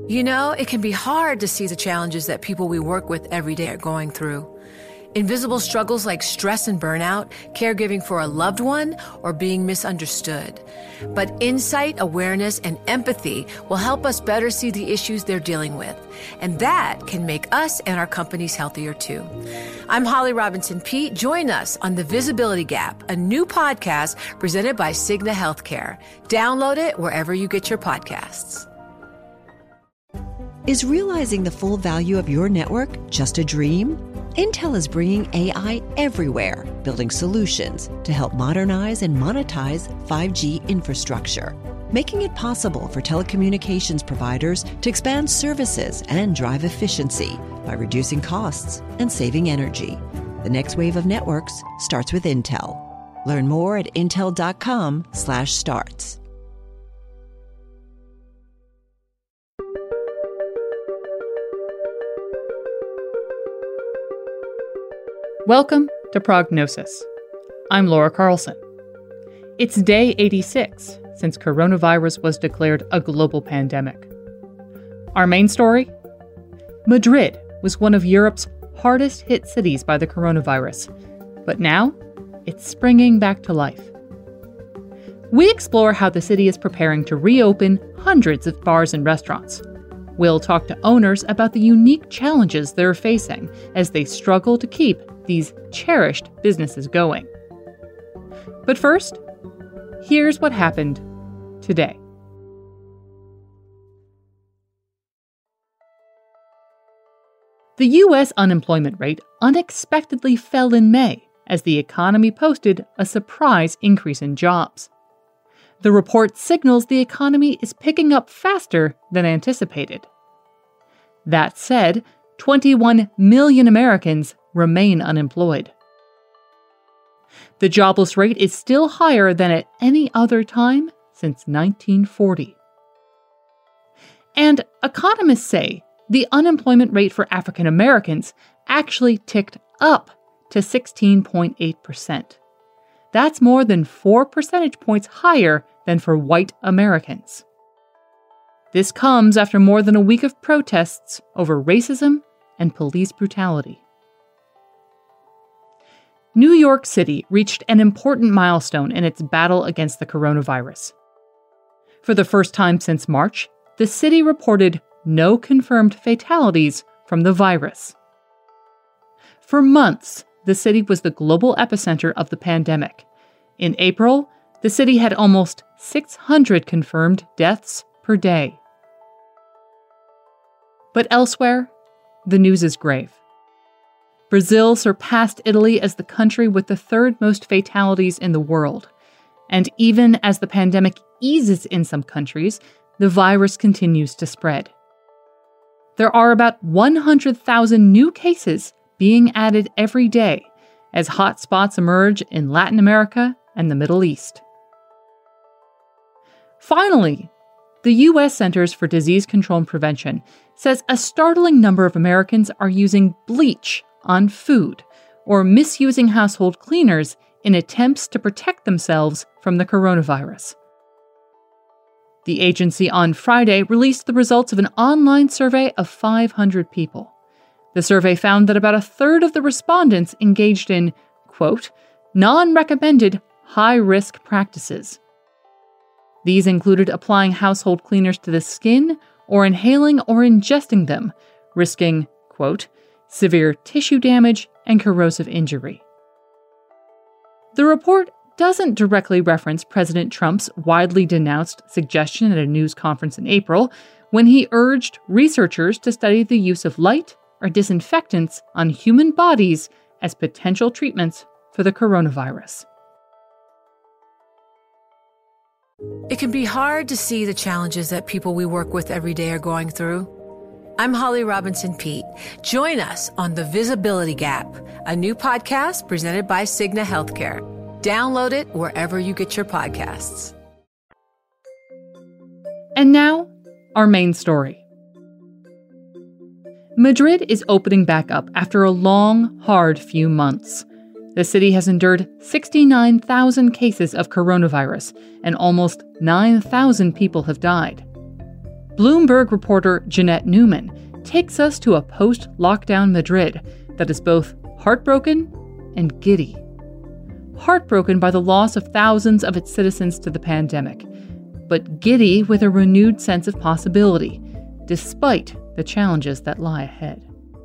You know, it can be hard to see the challenges that people we work with every day are going through. Invisible struggles like stress and burnout, caregiving for a loved one, or being misunderstood. But insight, awareness, and empathy will help us better see the issues they're dealing with. And that can make us and our companies healthier too. I'm Holly Robinson Peete. Join us on The Visibility Gap, a new podcast presented by Cigna Healthcare. Download it wherever you get your podcasts. Is realizing the full value of your network just a dream? Intel is bringing AI everywhere, building solutions to help modernize and monetize 5G infrastructure, making it possible for telecommunications providers to expand services and drive efficiency by reducing costs and saving energy. The next wave of networks starts with Intel. Learn more at intel.com/starts. Welcome to Prognosis. I'm Laura Carlson. It's day 86 since coronavirus was declared a global pandemic. Our main story? Madrid was one of Europe's hardest hit cities by the coronavirus, but now it's springing back to life. We explore how the city is preparing to reopen hundreds of bars and restaurants. We'll talk to owners about the unique challenges they're facing as they struggle to keep these cherished businesses going. But first, here's what happened today. The U.S. unemployment rate unexpectedly fell in May as the economy posted a surprise increase in jobs. The report signals the economy is picking up faster than anticipated. That said, 21 million Americans remain unemployed. The jobless rate is still higher than at any other time since 1940. And economists say the unemployment rate for African Americans actually ticked up to 16.8%. That's more than 4 percentage points higher than for white Americans. This comes after more than a week of protests over racism and police brutality. New York City reached an important milestone in its battle against the coronavirus. For the first time since March, the city reported no confirmed fatalities from the virus. For months, the city was the global epicenter of the pandemic. In April, the city had almost 600 confirmed deaths per day. But elsewhere, the news is grave. Brazil surpassed Italy as the country with the third most fatalities in the world. And even as the pandemic eases in some countries, the virus continues to spread. There are about 100,000 new cases being added every day as hotspots emerge in Latin America and the Middle East. Finally, the U.S. Centers for Disease Control and Prevention says a startling number of Americans are using bleach on food or misusing household cleaners in attempts to protect themselves from the coronavirus. The agency on Friday released the results of an online survey of 500 people. The survey found that about a third of the respondents engaged in, quote, non-recommended high-risk practices. These included applying household cleaners to the skin or inhaling or ingesting them, risking, quote, severe tissue damage and corrosive injury. The report doesn't directly reference President Trump's widely denounced suggestion at a news conference in April when he urged researchers to study the use of light or disinfectants on human bodies as potential treatments for the coronavirus. It can be hard to see the challenges that people we work with every day are going through. I'm Holly Robinson Peete. Join us on The Visibility Gap, a new podcast presented by Cigna Healthcare. Download it wherever you get your podcasts. And now, our main story. Madrid is opening back up after a long, hard few months. The city has endured 69,000 cases of coronavirus, and almost 9,000 people have died. Bloomberg reporter Jeanette Newman takes us to a post-lockdown Madrid that is both heartbroken and giddy. Heartbroken by the loss of thousands of its citizens to the pandemic, but giddy with a renewed sense of possibility, despite the challenges that lie ahead.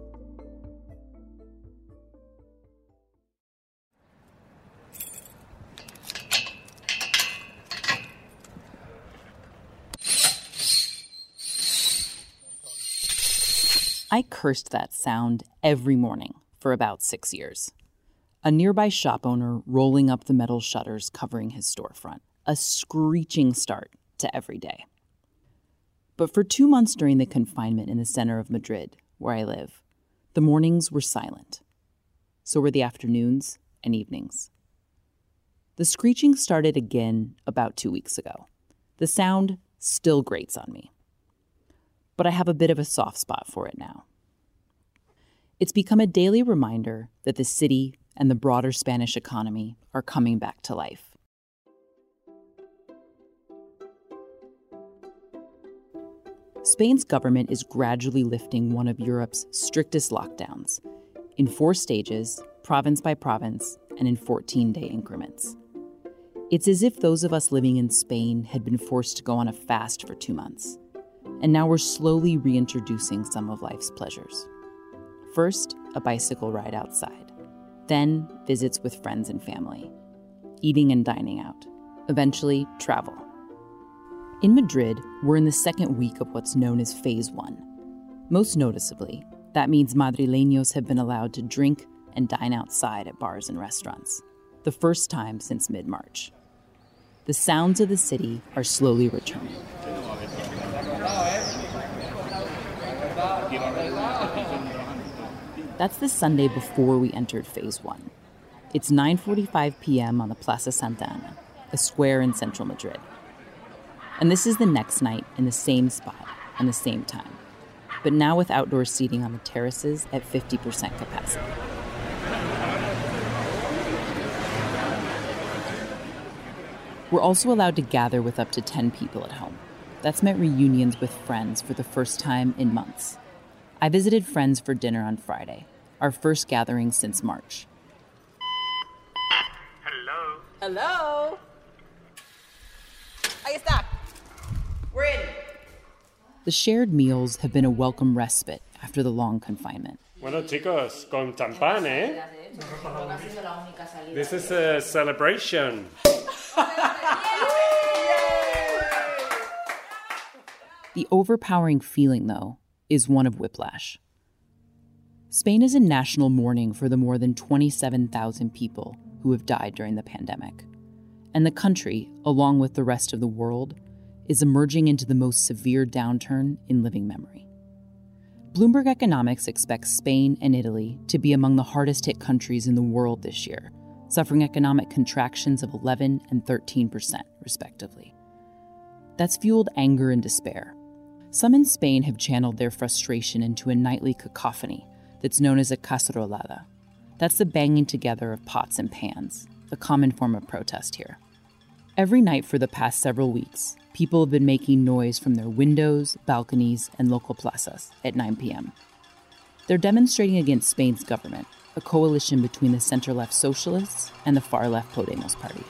I cursed that sound every morning for about 6 years. A nearby shop owner rolling up the metal shutters covering his storefront. A screeching start to every day. But for 2 months during the confinement in the center of Madrid, where I live, the mornings were silent. So were the afternoons and evenings. The screeching started again about 2 weeks ago. The sound still grates on me. But I have a bit of a soft spot for it now. It's become a daily reminder that the city and the broader Spanish economy are coming back to life. Spain's government is gradually lifting one of Europe's strictest lockdowns, in 4 stages, province by province, and in 14-day increments. It's as if those of us living in Spain had been forced to go on a fast for 2 months. And now we're slowly reintroducing some of life's pleasures. First, a bicycle ride outside. Then, visits with friends and family. Eating and dining out. Eventually, travel. In Madrid, we're in the second week of what's known as Phase 1. Most noticeably, that means Madrileños have been allowed to drink and dine outside at bars and restaurants. The first time since mid-March. The sounds of the city are slowly returning. That's the Sunday before we entered Phase 1. It's 9:45 p.m. on the Plaza Santa Ana, a square in central Madrid. And this is the next night in the same spot and the same time, but now with outdoor seating on the terraces at 50% capacity. We're also allowed to gather with up to 10 people at home. That's meant reunions with friends for the first time in months. I visited friends for dinner on Friday, our first gathering since March. Hello? Hello? Ahí está. We're in. The shared meals have been a welcome respite after the long confinement. Bueno, chicos, con champán, ¿eh? This is a celebration. The overpowering feeling, though, is one of whiplash. Spain is in national mourning for the more than 27,000 people who have died during the pandemic. And the country, along with the rest of the world, is emerging into the most severe downturn in living memory. Bloomberg Economics expects Spain and Italy to be among the hardest hit countries in the world this year, suffering economic contractions of 11 and 13%, respectively. That's fueled anger and despair. Some in Spain have channeled their frustration into a nightly cacophony that's known as a cacerolada. That's the banging together of pots and pans, a common form of protest here. Every night for the past several weeks, people have been making noise from their windows, balconies, and local plazas at 9 p.m. They're demonstrating against Spain's government, a coalition between the center-left socialists and the far-left Podemos party.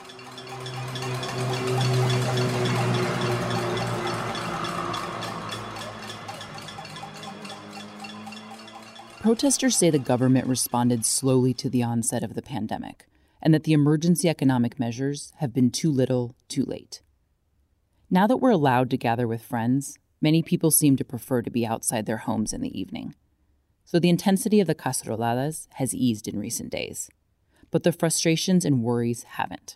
Protesters say the government responded slowly to the onset of the pandemic, and that the emergency economic measures have been too little, too late. Now that we're allowed to gather with friends, many people seem to prefer to be outside their homes in the evening. So the intensity of the caceroladas has eased in recent days, but the frustrations and worries haven't.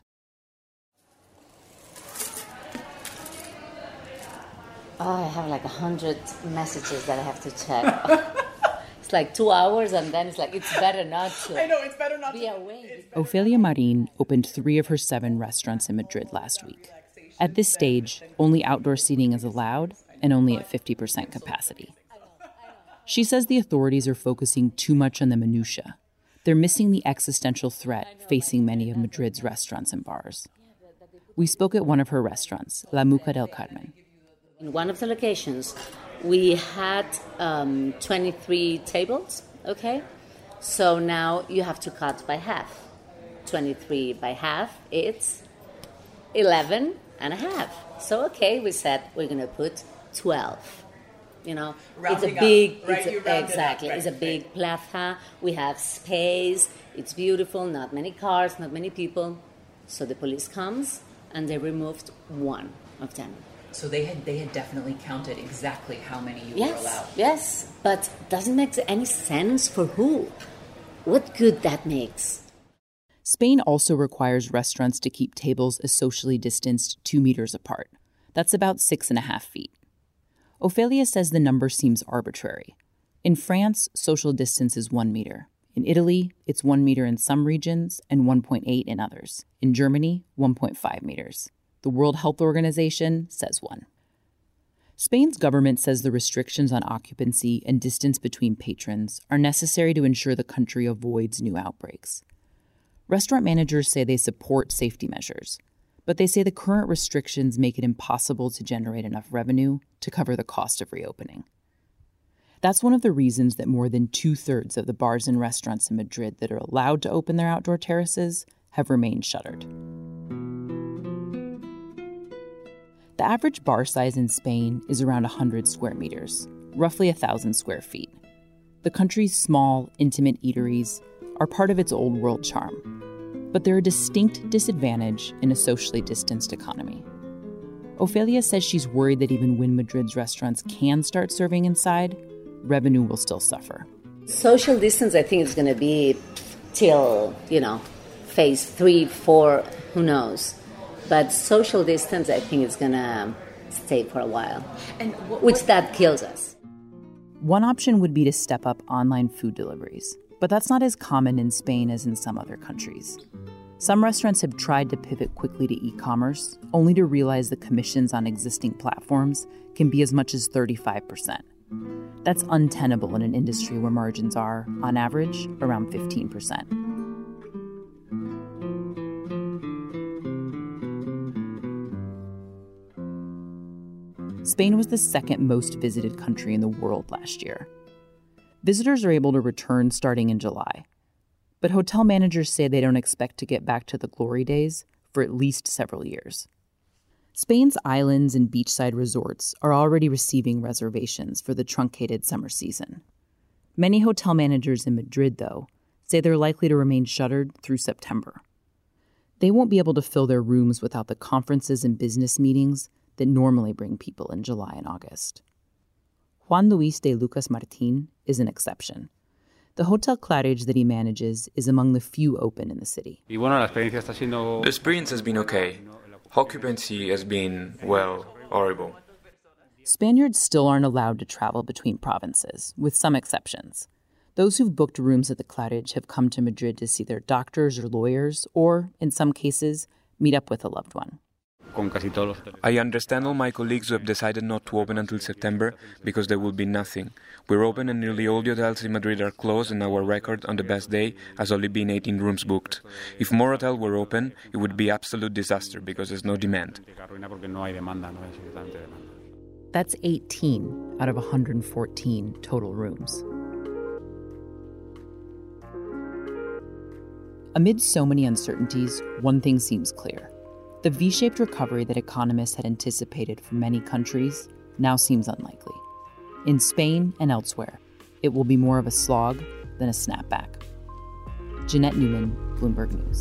Oh, I have like 100 messages that I have to check. It's like 2 hours, and then it's like, it's better not to. I know, it's better not be to away. Ofelia Marin opened 3 of her 7 restaurants in Madrid last week. At this stage, only outdoor seating is allowed and only at 50% capacity. She says the authorities are focusing too much on the minutiae. They're missing the existential threat facing many of Madrid's restaurants and bars. We spoke at one of her restaurants, La Muca del Carmen. In one of the locations, we had 23 tables, okay? So now you have to cut by half. 23 by half, it's 11 and a half. So, okay, we said we're going to put 12. You know, Rounding it's a big, up, right? exactly, it's a big plaza. We have space. It's beautiful. Not many cars, not many people. So the police comes and they removed one of them. So they had definitely counted exactly how many you were allowed. Yes, but doesn't make any sense for who? What good that makes? Spain also requires restaurants to keep tables a socially distanced 2 meters apart. That's about 6.5 feet. Ofelia says the number seems arbitrary. In France, social distance is 1 meter. In Italy, it's 1 meter in some regions and 1.8 in others. In Germany, 1.5 meters. The World Health Organization says 1. Spain's government says the restrictions on occupancy and distance between patrons are necessary to ensure the country avoids new outbreaks. Restaurant managers say they support safety measures, but they say the current restrictions make it impossible to generate enough revenue to cover the cost of reopening. That's one of the reasons that more than 2/3 of the bars and restaurants in Madrid that are allowed to open their outdoor terraces have remained shuttered. The average bar size in Spain is around 100 square meters, roughly 1,000 square feet. The country's small, intimate eateries are part of its old world charm, but they're a distinct disadvantage in a socially distanced economy. Ofelia says she's worried that even when Madrid's restaurants can start serving inside, revenue will still suffer. Social distance, I think, is going to be till, phase 3, 4, who knows. But social distance, I think, is going to stay for a while, which that kills us. One option would be to step up online food deliveries, but that's not as common in Spain as in some other countries. Some restaurants have tried to pivot quickly to e-commerce, only to realize the commissions on existing platforms can be as much as 35%. That's untenable in an industry where margins are, on average, around 15%. Spain was the second most visited country in the world last year. Visitors are able to return starting in July. But hotel managers say they don't expect to get back to the glory days for at least several years. Spain's islands and beachside resorts are already receiving reservations for the truncated summer season. Many hotel managers in Madrid, though, say they're likely to remain shuttered through September. They won't be able to fill their rooms without the conferences and business meetings that normally bring people in July and August. Juan Luis de Lucas Martín is an exception. The Hotel Claridge that he manages is among the few open in the city. The experience has been okay. Occupancy has been, horrible. Spaniards still aren't allowed to travel between provinces, with some exceptions. Those who've booked rooms at the Claridge have come to Madrid to see their doctors or lawyers, or, in some cases, meet up with a loved one. I understand all my colleagues who have decided not to open until September because there will be nothing. We're open and nearly all the hotels in Madrid are closed, and our record on the best day has only been 18 rooms booked. If more hotels were open, it would be absolute disaster because there's no demand. That's 18 out of 114 total rooms. Amid so many uncertainties, one thing seems clear. The V-shaped recovery that economists had anticipated for many countries now seems unlikely. In Spain and elsewhere, it will be more of a slog than a snapback. Jeanette Newman, Bloomberg News.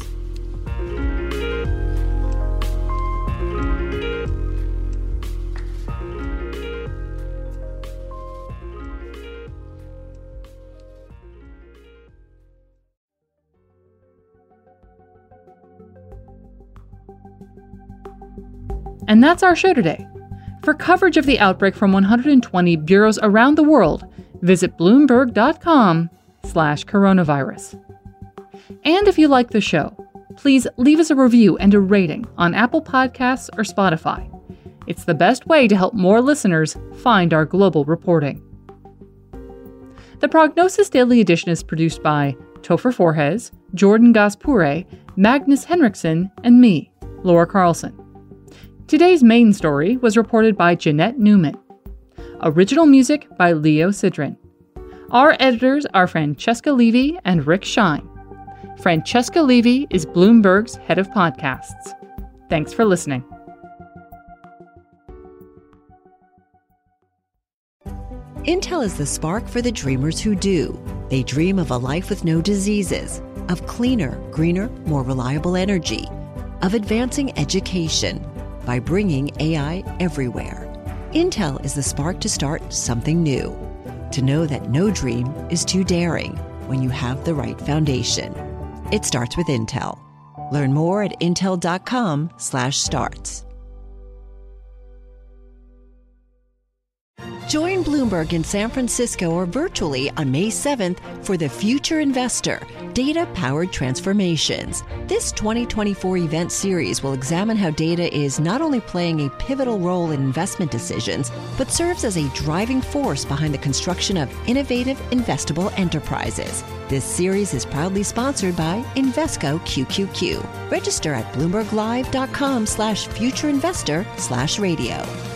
And that's our show today. For coverage of the outbreak from 120 bureaus around the world, visit bloomberg.com/coronavirus. And if you like the show, please leave us a review and a rating on Apple Podcasts or Spotify. It's the best way to help more listeners find our global reporting. The Prognosis Daily Edition is produced by Topher Forges, Jordan Gaspure, Magnus Henriksen, and me, Laura Carlson. Today's main story was reported by Jeanette Newman. Original music by Leo Sidran. Our editors are Francesca Levy and Rick Shine. Francesca Levy is Bloomberg's head of podcasts. Thanks for listening. Intel is the spark for the dreamers who do. They dream of a life with no diseases, of cleaner, greener, more reliable energy, of advancing education by bringing AI everywhere. Intel is the spark to start something new, to know that no dream is too daring when you have the right foundation. It starts with Intel. Learn more at intel.com/starts. Join Bloomberg in San Francisco or virtually on May 7th for The Future Investor, Data-Powered Transformations. This 2024 event series will examine how data is not only playing a pivotal role in investment decisions, but serves as a driving force behind the construction of innovative, investable enterprises. This series is proudly sponsored by Invesco QQQ. Register at BloombergLive.com/futureinvestor/radio.